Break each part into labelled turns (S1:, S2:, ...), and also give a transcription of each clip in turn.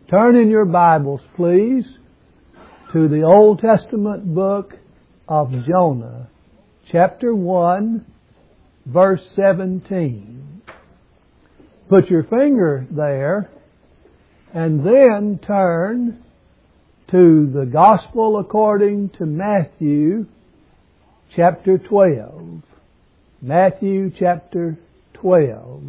S1: Turn in your Bibles, please, to the Old Testament book of Jonah, chapter 1, verse 17. Put your finger there, and then turn to the Gospel according to Matthew, chapter 12. Matthew, chapter 12.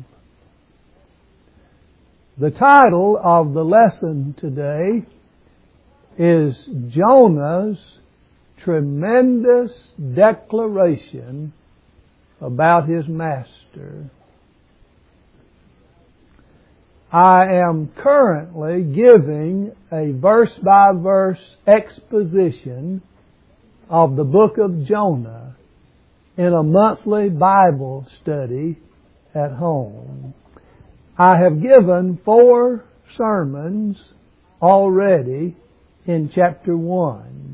S1: The title of the lesson today is Jonah's Tremendous Declaration about his Master. I am currently giving a verse-by-verse exposition of the book of Jonah in a monthly Bible study at home. I have given 4 sermons already in chapter 1.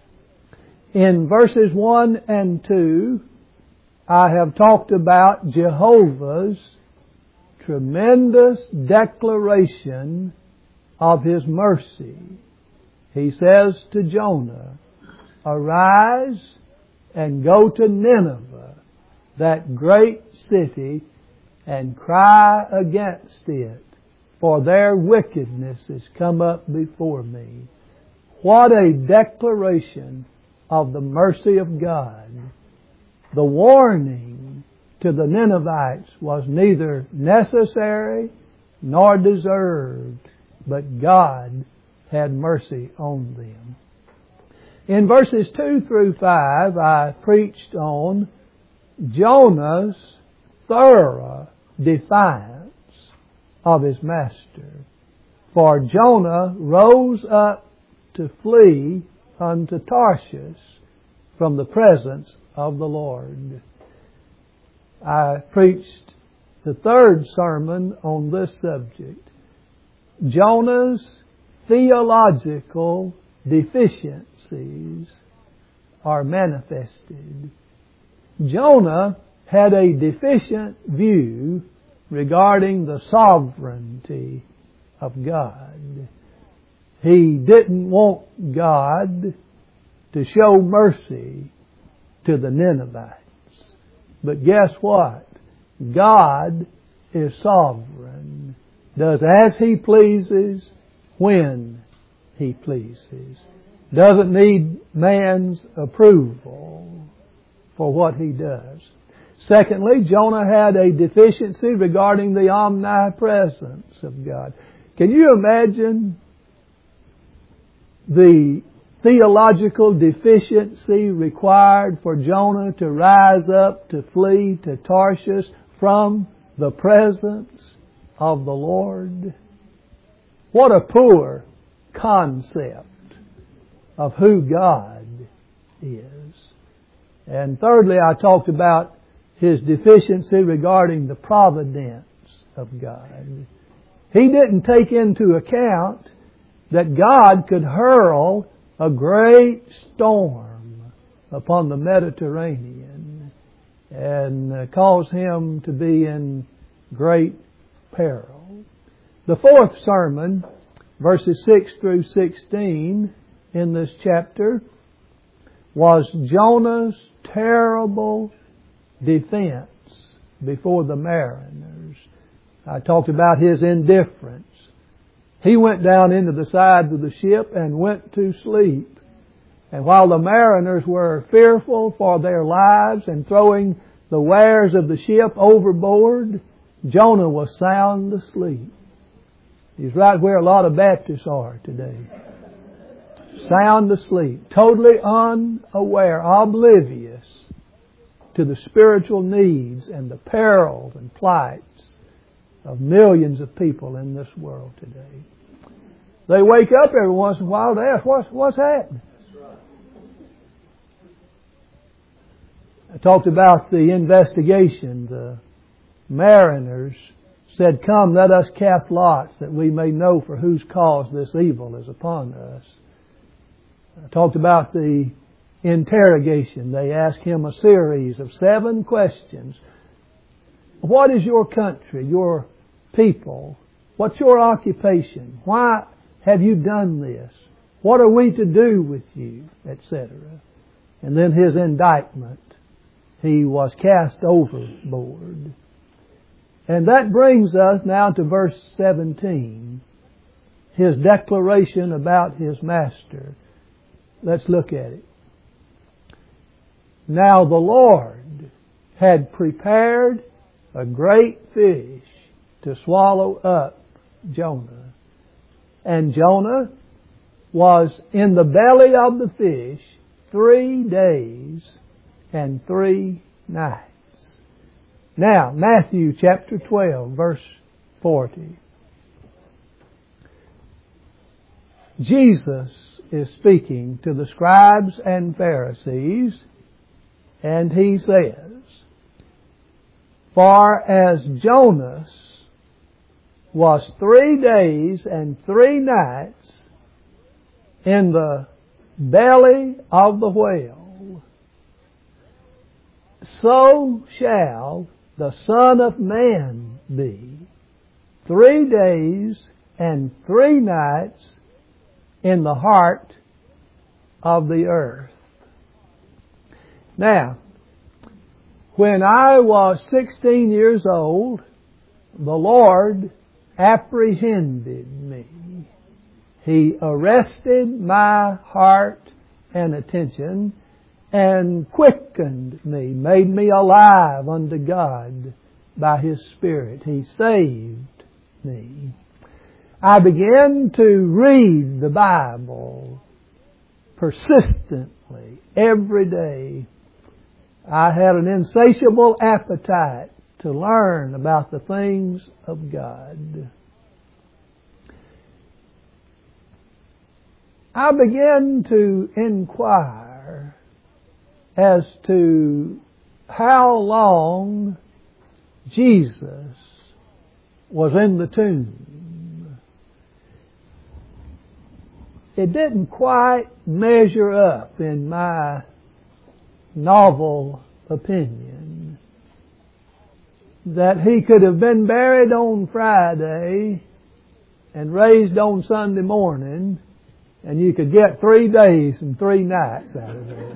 S1: In verses 1 and 2, I have talked about Jehovah's tremendous declaration of His mercy. He says to Jonah, "Arise and go to Nineveh, that great city, and cry against it, for their wickedness has come up before me." What a declaration of the mercy of God. The warning to the Ninevites was neither necessary nor deserved, but God had mercy on them. In verses 2 through 5, I preached on Jonah's thorough defiance of his Master. For Jonah rose up to flee unto Tarshish from the presence of the Lord. I preached the 3rd sermon on this subject. Jonah's theological deficiencies are manifested. Jonah had a deficient view regarding the sovereignty of God. He didn't want God to show mercy to the Ninevites. But guess what? God is sovereign, does as He pleases, when He pleases. Doesn't need man's approval for what He does. Secondly, Jonah had a deficiency regarding the omnipresence of God. Can you imagine the theological deficiency required for Jonah to rise up to flee to Tarshish from the presence of the Lord? What a poor concept of who God is. And thirdly, I talked about his deficiency regarding the providence of God. He didn't take into account that God could hurl a great storm upon the Mediterranean and cause him to be in great peril. The 4th sermon, verses 6 through 16 in this chapter, was Jonah's terrible defense before the mariners. I talked about his indifference. He went down into the sides of the ship and went to sleep. And while the mariners were fearful for their lives and throwing the wares of the ship overboard, Jonah was sound asleep. He's right where a lot of Baptists are today. Sound asleep, totally unaware, oblivious to the spiritual needs and the perils and plights of millions of people in this world today. They wake up every once in a while to ask, what's happening? I talked about the investigation. The mariners said, "Come, let us cast lots that we may know for whose cause this evil is upon us." I talked about the interrogation. They asked him a series of 7 questions. What is your country, your people? What's your occupation? Why have you done this? What are we to do with you? Etc. And then his indictment. He was cast overboard. And that brings us now to verse 17. His declaration about his master. Let's look at it. Now the Lord had prepared a great fish to swallow up Jonah. And Jonah was in the belly of the fish 3 days and 3 nights. Now, Matthew chapter 12, verse 40. Jesus is speaking to the scribes and Pharisees, and he says, "For as Jonas was 3 days and 3 nights in the belly of the whale, so shall the Son of Man be 3 days and 3 nights in the heart of the earth." Now, when I was 16 years old, the Lord apprehended me. He arrested my heart and attention and quickened me, made me alive unto God by His Spirit. He saved me. I began to read the Bible persistently every day. I had an insatiable appetite to learn about the things of God. I began to inquire as to how long Jesus was in the tomb. It didn't quite measure up in my novel opinion that He could have been buried on Friday and raised on Sunday morning, and you could get 3 days and 3 nights out of it.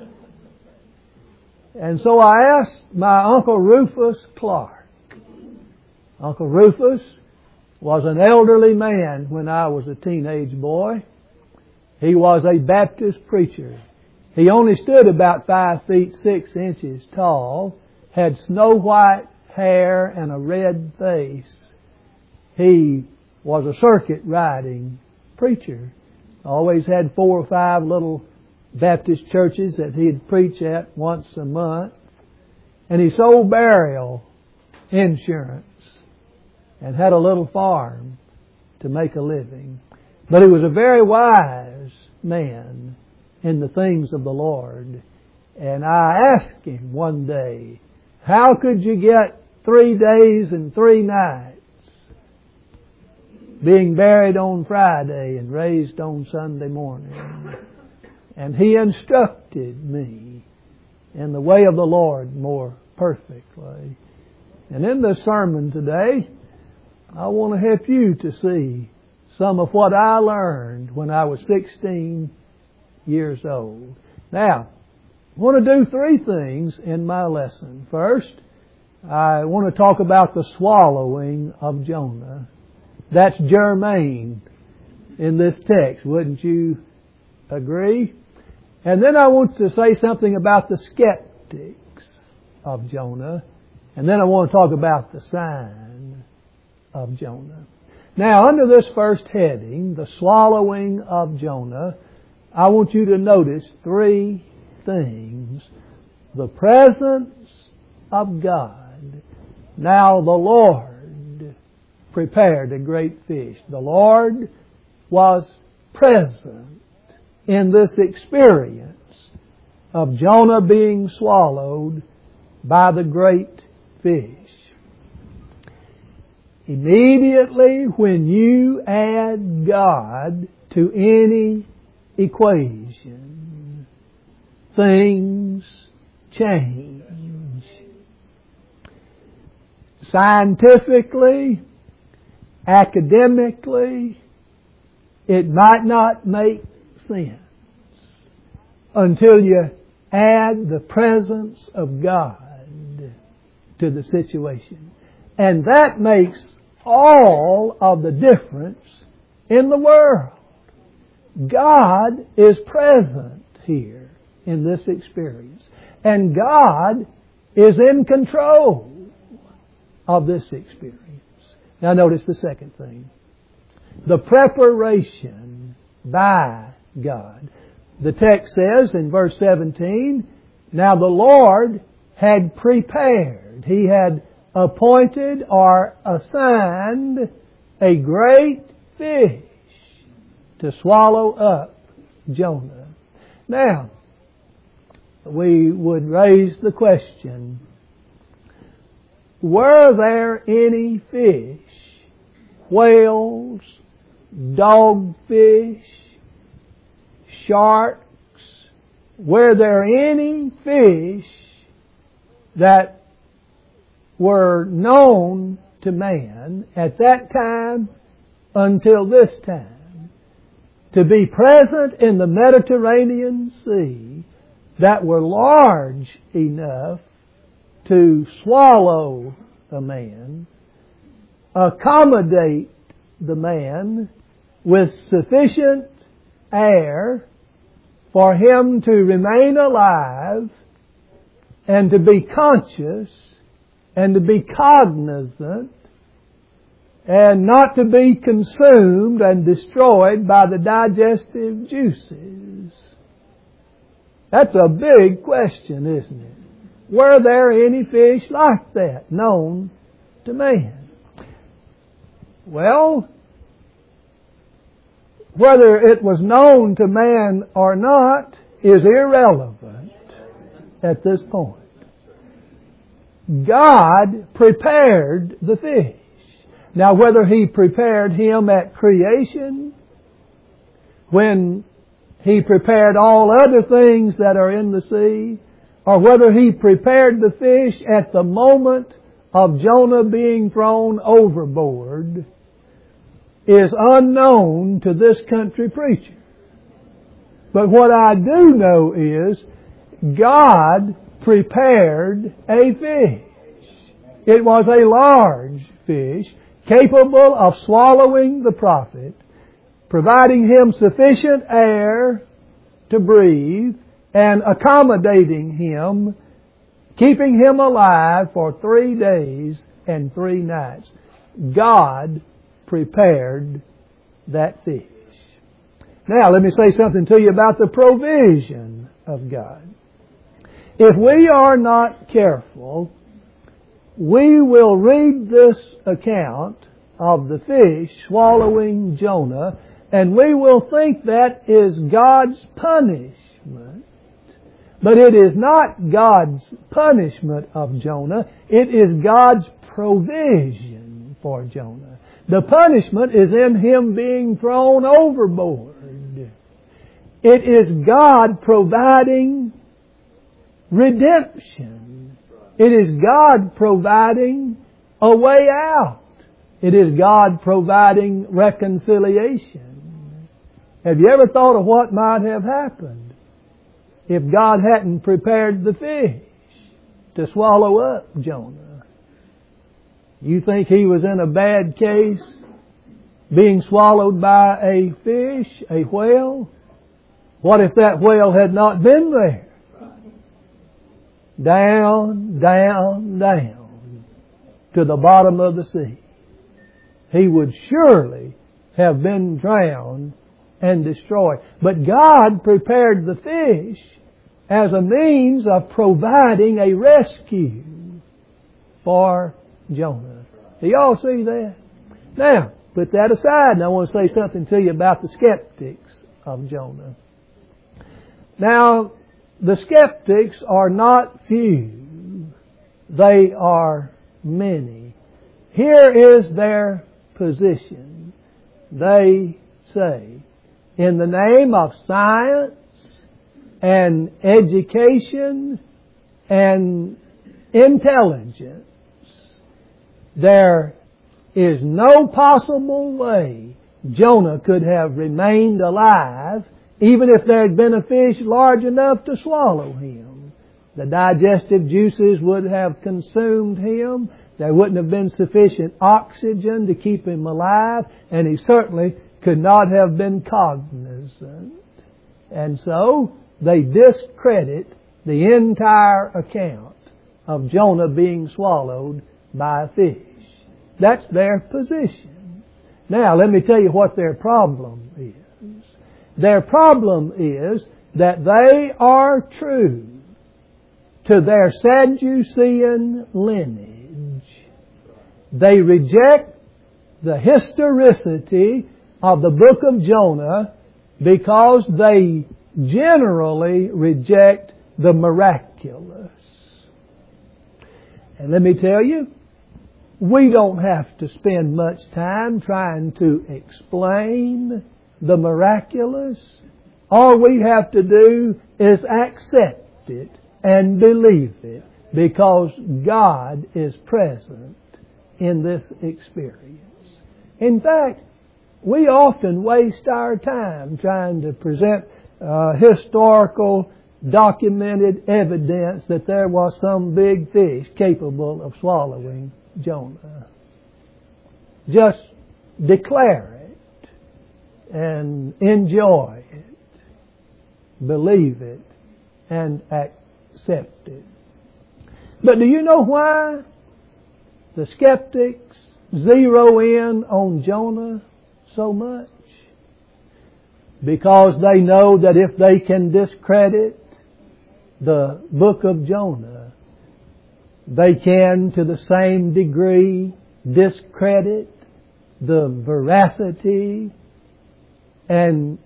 S1: And so I asked my Uncle Rufus Clark. Uncle Rufus was an elderly man when I was a teenage boy. He was a Baptist preacher. He only stood about 5 feet 6 inches tall, had snow white hair and a red face. He was a circuit riding preacher. Always had 4 or 5 little Baptist churches that he'd preach at once a month. And he sold burial insurance and had a little farm to make a living. But he was a very wise man in the things of the Lord. And I asked him one day, how could you get 3 days and 3 nights being buried on Friday and raised on Sunday morning? And he instructed me in the way of the Lord more perfectly. And in this sermon today, I want to help you to see some of what I learned when I was 16 years old. Now, I want to do 3 things in my lesson. First, I want to talk about the swallowing of Jonah. That's germane in this text, wouldn't you agree? And then I want to say something about the skeptics of Jonah. And then I want to talk about the sign of Jonah. Now, under this first heading, the swallowing of Jonah, I want you to notice 3 things. The presence of God. Now the Lord prepared a great fish. The Lord was present in this experience of Jonah being swallowed by the great fish. Immediately when you add God to any equation, things change. Scientifically, academically, it might not make sense until you add the presence of God to the situation. And that makes all of the difference in the world. God is present here in this experience. And God is in control of this experience. Now notice the second thing. The preparation by God. The text says in verse 17, now the Lord had prepared. He had appointed or assigned a great fish to swallow up Jonah. Now, we would raise the question, were there any fish, whales, dogfish, sharks, were there any fish that were known to man at that time until this time to be present in the Mediterranean Sea that were large enough to swallow a man, accommodate the man with sufficient air for him to remain alive and to be conscious and to be cognizant and not to be consumed and destroyed by the digestive juices? That's a big question, isn't it? Were there any fish like that known to man? Well, whether it was known to man or not is irrelevant at this point. God prepared the fish. Now, whether He prepared him at creation, when He prepared all other things that are in the sea, or whether He prepared the fish at the moment of Jonah being thrown overboard, is unknown to this country preacher. But what I do know is God prepared a fish. It was a large fish capable of swallowing the prophet, providing him sufficient air to breathe, and accommodating him, keeping him alive for 3 days and 3 nights. God prepared that fish. Now, let me say something to you about the provision of God. If we are not careful, we will read this account of the fish swallowing Jonah, and we will think that is God's punishment. But it is not God's punishment of Jonah. It is God's provision for Jonah. The punishment is in him being thrown overboard. It is God providing redemption. It is God providing a way out. It is God providing reconciliation. Have you ever thought of what might have happened if God hadn't prepared the fish to swallow up Jonah? You think he was in a bad case, being swallowed by a fish, a whale? What if that whale had not been there? Down, down, down to the bottom of the sea. He would surely have been drowned and destroyed. But God prepared the fish as a means of providing a rescue for Jonah. Do you all see that? Now, put that aside, and I want to say something to you about the skeptics of Jonah. Now, the skeptics are not few. They are many. Here is their position. They say, in the name of science and education and intelligence, there is no possible way Jonah could have remained alive even if there had been a fish large enough to swallow him. The digestive juices would have consumed him. There wouldn't have been sufficient oxygen to keep him alive, and he certainly could not have been cognizant. And so they discredit the entire account of Jonah being swallowed by a fish. That's their position. Now, let me tell you what their problem is. Their problem is that they are true to their Sadducean lineage. They reject the historicity of the book of Jonah because they generally reject the miraculous. And let me tell you, we don't have to spend much time trying to explain the miraculous. All we have to do is accept it and believe it, because God is present in this experience. In fact, we often waste our time trying to present historical, documented evidence that there was some big fish capable of swallowing Jonah. Just declare it and enjoy it, believe it, and accept it. But do you know why the skeptics zero in on Jonah so much? Because they know that if they can discredit the book of Jonah, they can, to the same degree, discredit the veracity and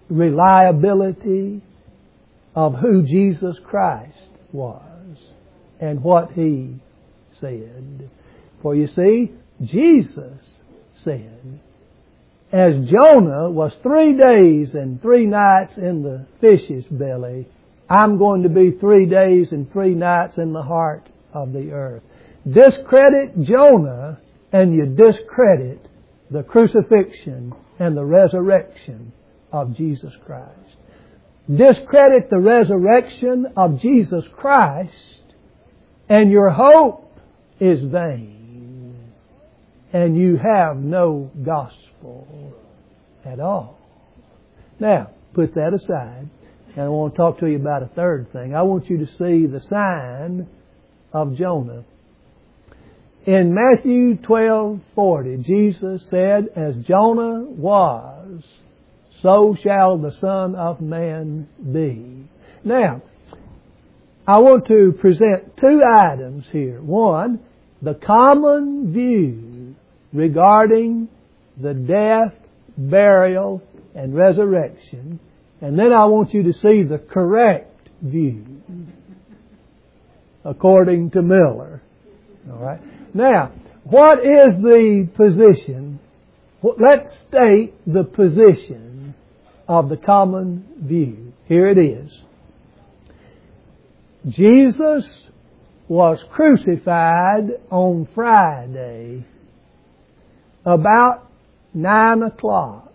S1: reliability of who Jesus Christ was and what He said. For you see, Jesus said, as Jonah was 3 days and 3 nights in the fish's belly, I'm going to be 3 days and 3 nights in the heart of the earth. Discredit Jonah and you discredit the crucifixion and the resurrection of Jesus Christ. Discredit the resurrection of Jesus Christ and your hope is vain and you have no gospel at all. Now, put that aside, and I want to talk to you about a third thing. I want you to see the sign of Jonah. In Matthew 12:40, Jesus said, as Jonah was, so shall the Son of Man be. Now, I want to present 2 items here. One, the common view regarding the death, burial, and resurrection. And then I want you to see the correct view, according to Miller. All right. Now, what is the position? Let's state the position of the common view. Here it is. Jesus was crucified on Friday about 9 o'clock.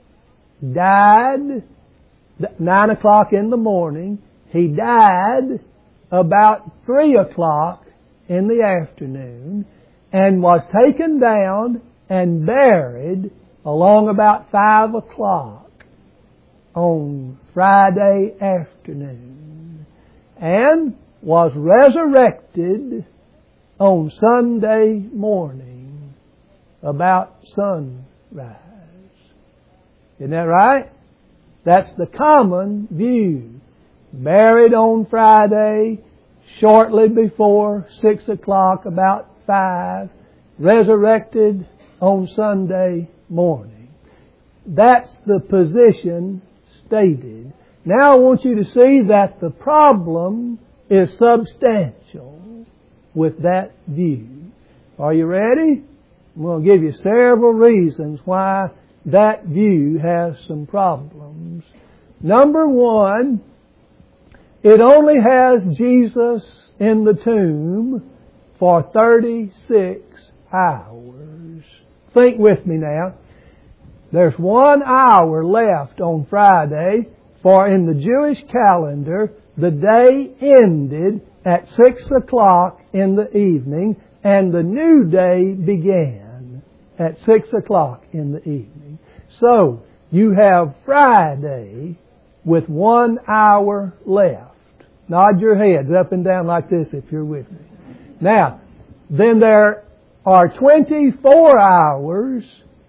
S1: Died 9 o'clock in the morning. He died about 3 o'clock in the afternoon and was taken down and buried along about 5 o'clock on Friday afternoon and was resurrected on Sunday morning about sunrise. Isn't that right? That's the common view. Buried on Friday, shortly before 6 o'clock, about 5, resurrected on Sunday morning. That's the position stated. Now I want you to see that the problem is substantial with that view. Are you ready? I'm going to give you several reasons why that view has some problems. Number one, it only has Jesus in the tomb for 36 hours. Think with me now. There's 1 hour left on Friday, for in the Jewish calendar, the day ended at 6 o'clock in the evening, and the new day began at 6 o'clock in the evening. So, you have Friday with 1 hour left. Nod your heads up and down like this if you're with me. Now, then there are 24 hours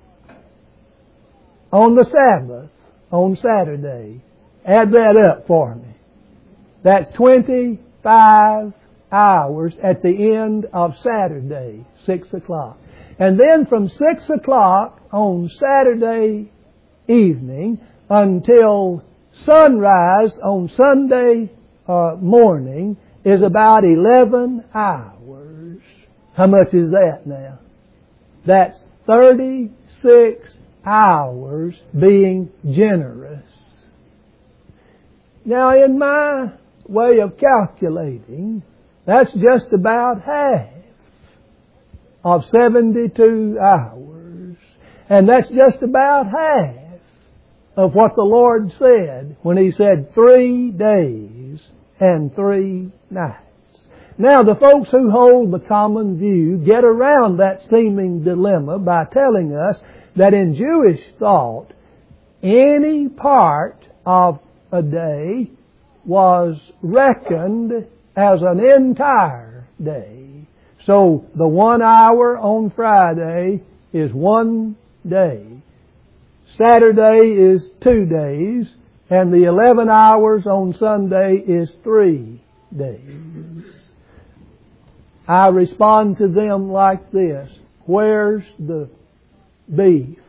S1: on the Sabbath, on Saturday. Add that up for me. That's 25 hours at the end of Saturday, 6 o'clock. And then from 6 o'clock on Saturday evening until sunrise on Sunday morning is about 11 hours. How much is that now? That's 36 hours being generous. Now, in my way of calculating, that's just about half of 72 hours. And that's just about half of what the Lord said when He said 3 days and 3 nights. Now, the folks who hold the common view get around that seeming dilemma by telling us that in Jewish thought, any part of a day was reckoned as an entire day. So, the 1 hour on Friday is 1 day. Saturday is 2 days, and the 11 hours on Sunday is 3 days. I respond to them like this: where's the beef?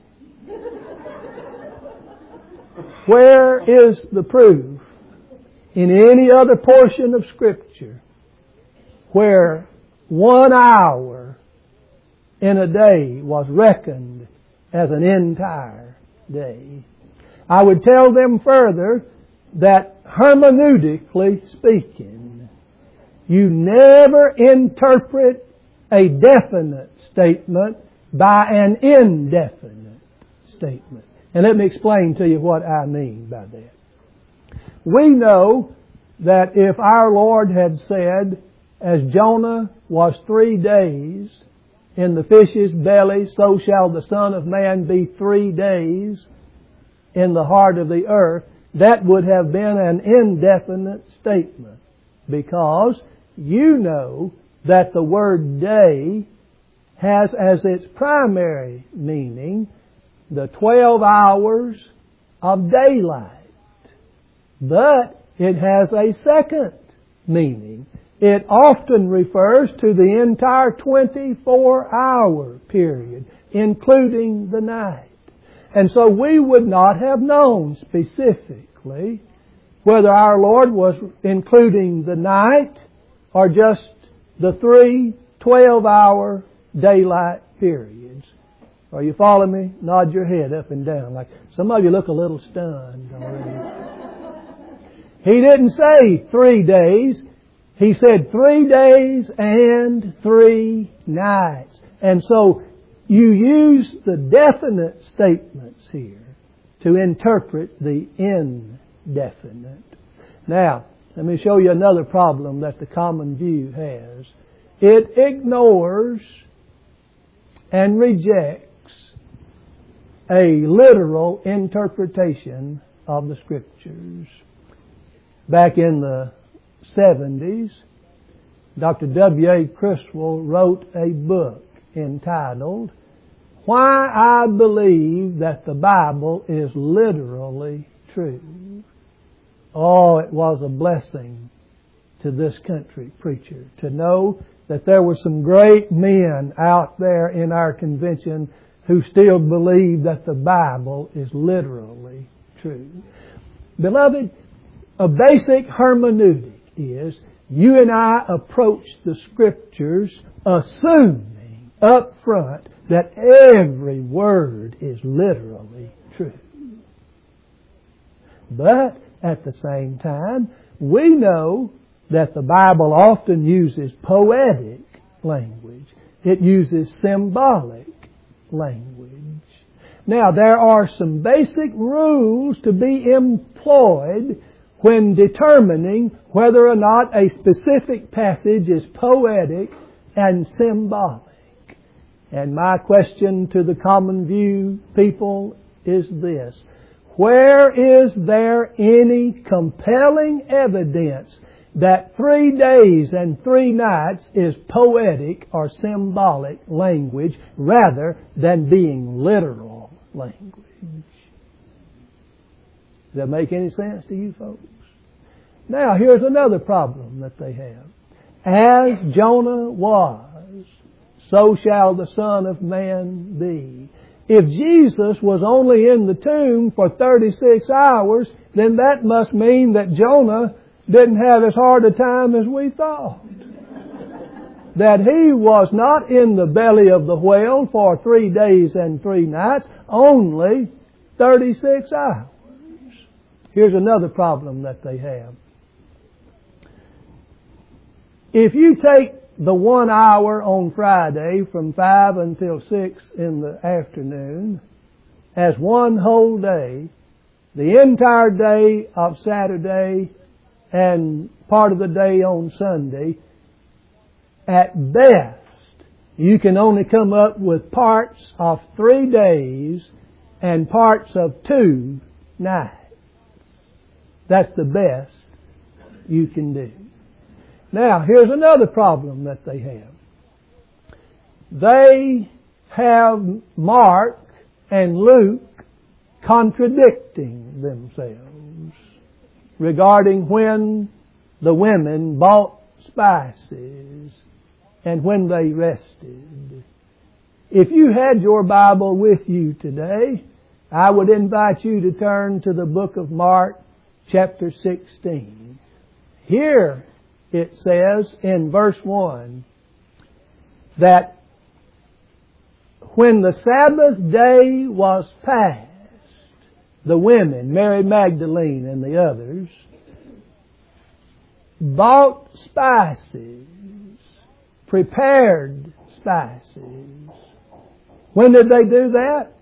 S1: Where is the proof in any other portion of Scripture where 1 hour in a day was reckoned as an entire day? I would tell them further that hermeneutically speaking, you never interpret a definite statement by an indefinite statement. And let me explain to you what I mean by that. We know that if our Lord had said, as Jonah was 3 days in the fish's belly, so shall the Son of Man be 3 days in the heart of the earth, that would have been an indefinite statement. Because you know that the word day has as its primary meaning the 12 hours of daylight. But it has a second meaning. It often refers to the entire 24-hour period, including the night. And so we would not have known specifically whether our Lord was including the night or just the 3 12-hour daylight periods. Are you following me? Nod your head up and down. Like some of you look a little stunned already. He didn't say 3 days. He said 3 days and 3 nights. And so you use the definite statements here to interpret the indefinite. Now, let me show you another problem that the common view has. It ignores and rejects a literal interpretation of the Scriptures. Back in the 70s, Dr. W.A. Criswell wrote a book entitled, Why I Believe That the Bible is Literally True. Oh, it was a blessing to this country preacher to know that there were some great men out there in our convention who still believe that the Bible is literally true. Beloved, a basic hermeneutic is you and I approach the Scriptures assuming up front that every word is literally true. But at the same time, we know that the Bible often uses poetic language. It uses symbolic language. Now, there are some basic rules to be employed when determining whether or not a specific passage is poetic and symbolic. And my question to the common view people is this: where is there any compelling evidence that 3 days and 3 nights is poetic or symbolic language rather than being literal language? Does that make any sense to you folks? Now, here's another problem that they have. As Jonah was, so shall the Son of Man be. If Jesus was only in the tomb for 36 hours, then that must mean that Jonah didn't have as hard a time as we thought. That he was not in the belly of the whale for 3 days and 3 nights, only 36 hours. Here's another problem that they have. If you take the 1 hour on Friday from 5 until 6 in the afternoon as one whole day, the entire day of Saturday and part of the day on Sunday, at best, you can only come up with parts of 3 days and parts of 2 nights. That's the best you can do. Now, here's another problem that they have. They have Mark and Luke contradicting themselves regarding when the women bought spices and when they rested. If you had your Bible with you today, I would invite you to turn to the book of Mark, chapter 16. Here it says in verse 1 that when the Sabbath day was past, the women, Mary Magdalene and the others, bought spices, prepared spices. When did they do that?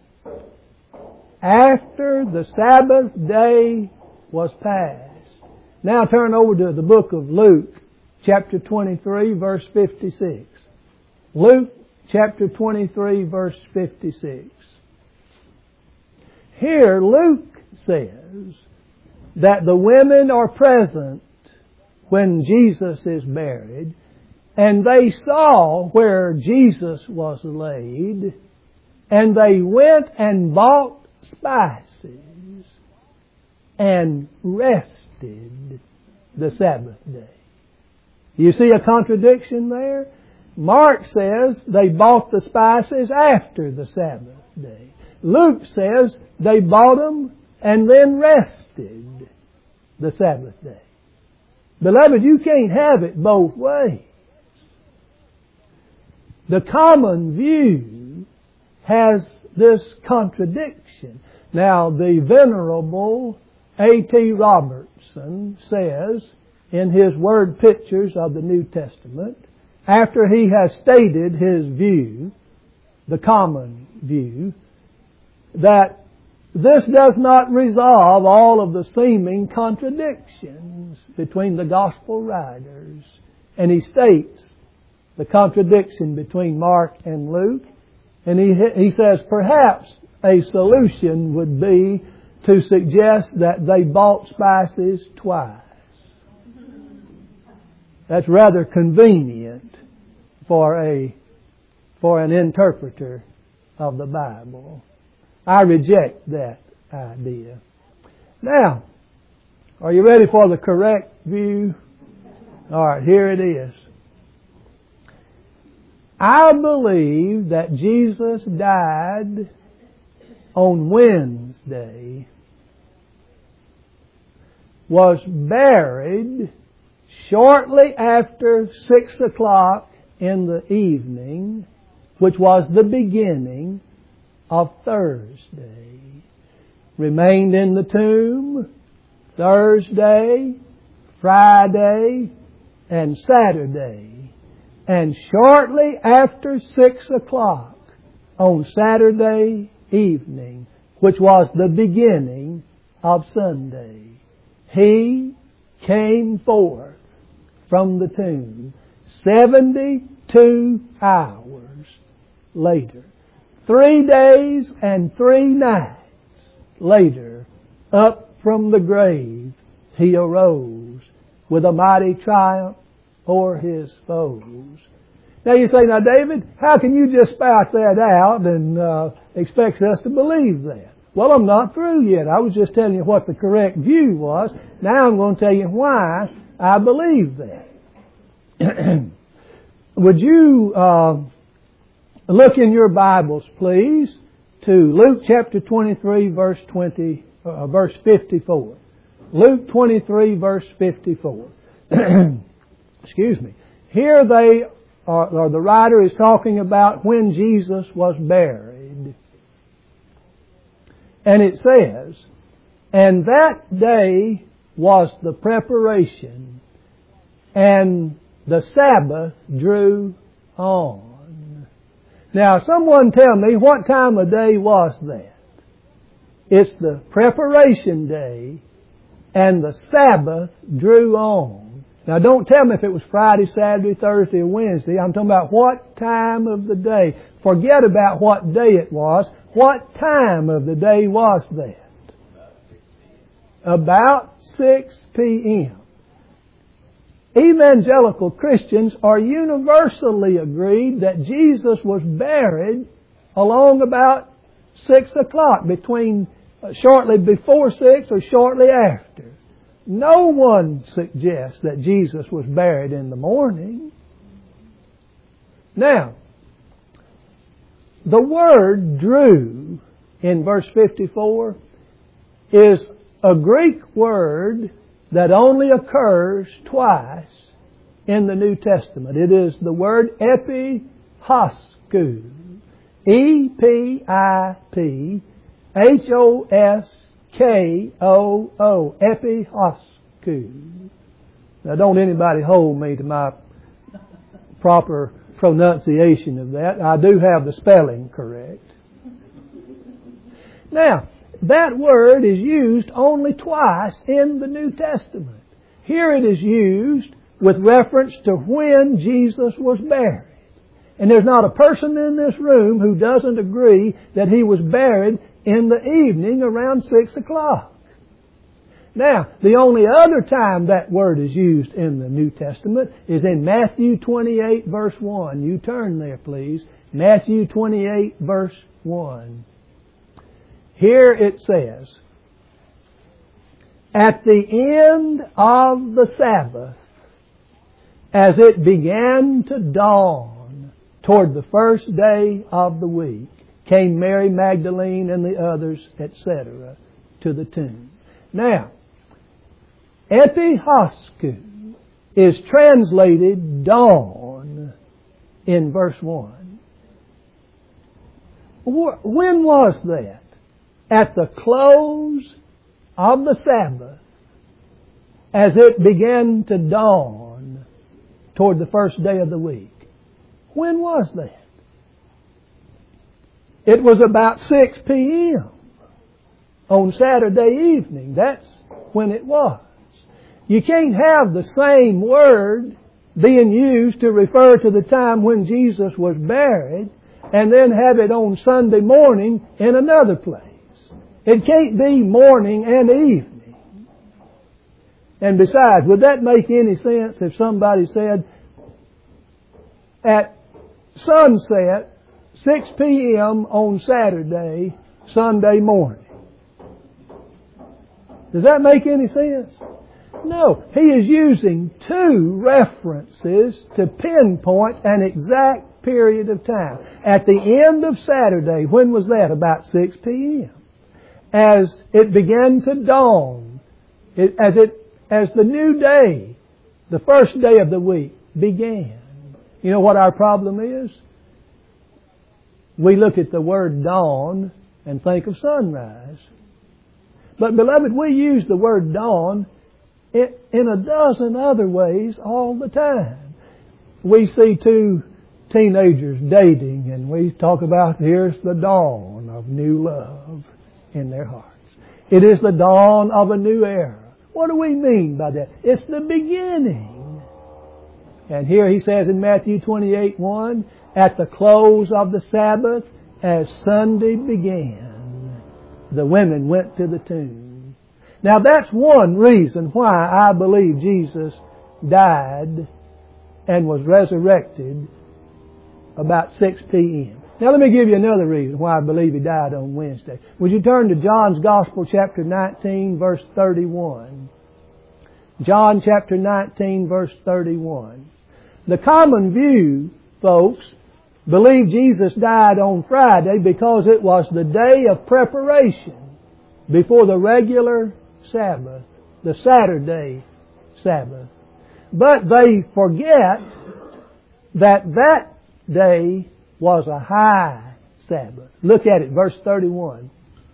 S1: After the Sabbath day was past. Now turn over to the book of Luke, chapter 23, verse 56. Luke, chapter 23, verse 56. Here Luke says that the women are present when Jesus is buried, and they saw where Jesus was laid, and they went and bought spices and rested the Sabbath day. You see a contradiction there? Mark says they bought the spices after the Sabbath day. Luke says they bought them and then rested the Sabbath day. Beloved, you can't have it both ways. The common view has this contradiction. Now, the Venerable A.T. Robertson says in his Word Pictures of the New Testament, after he has stated his view, the common view, that this does not resolve all of the seeming contradictions between the Gospel writers. And he states the contradiction between Mark and Luke. And he says perhaps a solution would be to suggest that they bought spices twice. That's rather convenient for an interpreter of the Bible. I reject that idea. Now, are you ready for the correct view? All right, here it is. I believe that Jesus died on Wednesday, was buried shortly after 6 o'clock in the evening, which was the beginning of Thursday. Remained in the tomb Thursday, Friday, and Saturday. And shortly after 6 o'clock on Saturday evening, which was the beginning of Sunday, He came forth from the tomb 72 hours later. 3 days and 3 nights later, up from the grave, He arose with a mighty triumph o'er His foes. Now you say, now David, how can you just spout that out and expect us to believe that? Well, I'm not through yet. I was just telling you what the correct view was. Now I'm going to tell you why I believe that. Would you look in your Bibles, please, to Luke chapter 23, verse 54. Luke 23, verse 54. Excuse me. Here the writer is talking about when Jesus was buried. And it says, and that day was the preparation, and the Sabbath drew on. Now, someone tell me, what time of day was that? It's the preparation day, and the Sabbath drew on. Now, don't tell me if it was Friday, Saturday, Thursday, or Wednesday. I'm talking about what time of the day. Forget about what day it was. What time of the day was that? About 6 p.m. Evangelical Christians are universally agreed that Jesus was buried along about 6 o'clock, between shortly before 6 or shortly after. No one suggests that Jesus was buried in the morning. Now, the word drew in verse 54 is a Greek word that only occurs twice in the New Testament. It is the word epihoskou. E-P-I-P-H-O-S-K-O-O. Epihoskou. Now don't anybody hold me to my proper pronunciation of that. I do have the spelling correct. Now, that word is used only twice in the New Testament. Here it is used with reference to when Jesus was buried. And there's not a person in this room who doesn't agree that He was buried in the evening around 6 o'clock. Now, the only other time that word is used in the New Testament is in Matthew 28, verse 1. You turn there, please. Matthew 28, verse 1. Here it says, at the end of the Sabbath, as it began to dawn toward the first day of the week, came Mary Magdalene and the others, etc., to the tomb. Now, epihoskou is translated dawn in verse 1. When was that? At the close of the Sabbath, as it began to dawn toward the first day of the week. When was that? It was about 6 p.m. on Saturday evening. That's when it was. You can't have the same word being used to refer to the time when Jesus was buried and then have it on Sunday morning in another place. It can't be morning and evening. And besides, would that make any sense if somebody said at sunset, 6 p.m. on Saturday, Sunday morning? Does that make any sense? No. He is using two references to pinpoint an exact period of time. At the end of Saturday, when was that? About 6 p.m. As it began to dawn, as the new day, the first day of the week, began. You know what our problem is? We look at the word dawn and think of sunrise. But beloved, we use the word dawn in a dozen other ways all the time. We see two teenagers dating and we talk about here's the dawn, of new love in their hearts. It is the dawn of a new era. What do we mean by that? It's the beginning. And here he says in Matthew 28:1, at the close of the Sabbath, as Sunday began, the women went to the tomb. Now that's one reason why I believe Jesus died and was resurrected about 6 p.m. Now let me give you another reason why I believe He died on Wednesday. Would you turn to John's Gospel chapter 19 verse 31. John chapter 19 verse 31. The common view, folks, believe Jesus died on Friday because it was the day of preparation before the regular Sabbath, the Saturday Sabbath. But they forget that that day was a high Sabbath. Look at it, verse 31.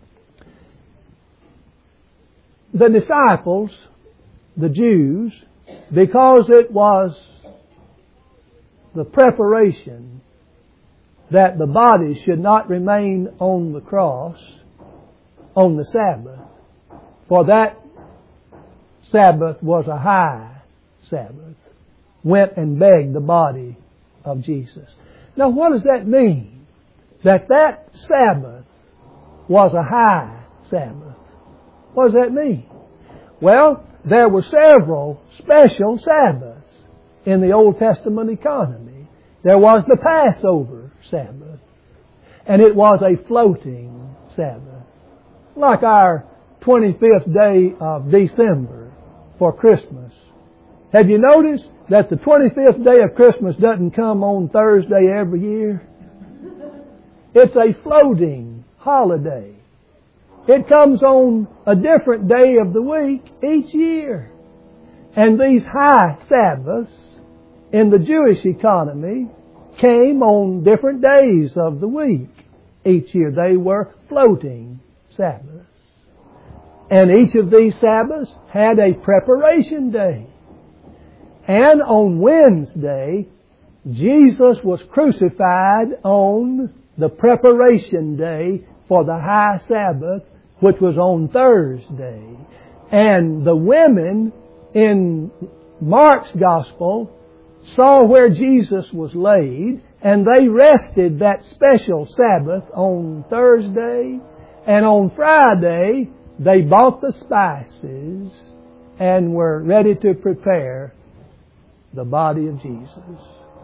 S1: The disciples, the Jews, because it was the preparation that the body should not remain on the cross on the Sabbath, for that Sabbath was a high Sabbath, went and begged the body of Jesus. Now what does that mean? That Sabbath was a high Sabbath. What does that mean? Well, there were several special Sabbaths in the Old Testament economy. There was the Passover Sabbath, and it was a floating Sabbath, like our 25th day of December for Christmas. Have you noticed that the 25th day of Christmas doesn't come on Thursday every year? It's a floating holiday. It comes on a different day of the week each year. And these high Sabbaths in the Jewish economy came on different days of the week each year. They were floating Sabbaths. And each of these Sabbaths had a preparation day. And on Wednesday, Jesus was crucified on the preparation day for the high Sabbath, which was on Thursday. And the women in Mark's Gospel saw where Jesus was laid, and they rested that special Sabbath on Thursday. And on Friday, they bought the spices and were ready to prepare the body of Jesus.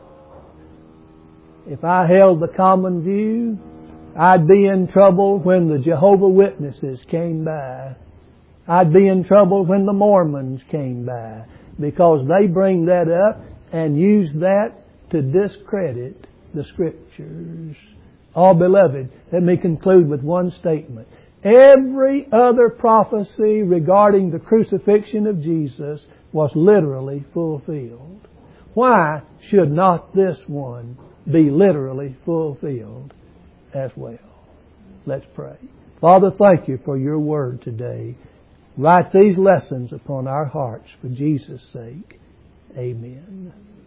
S1: If I held the common view, I'd be in trouble when the Jehovah's Witnesses came by. I'd be in trouble when the Mormons came by, because they bring that up and use that to discredit the Scriptures. Oh, beloved, let me conclude with one statement. Every other prophecy regarding the crucifixion of Jesus was literally fulfilled. Why should not this one be literally fulfilled as well? Let's pray. Father, thank You for Your Word today. Write these lessons upon our hearts for Jesus' sake. Amen.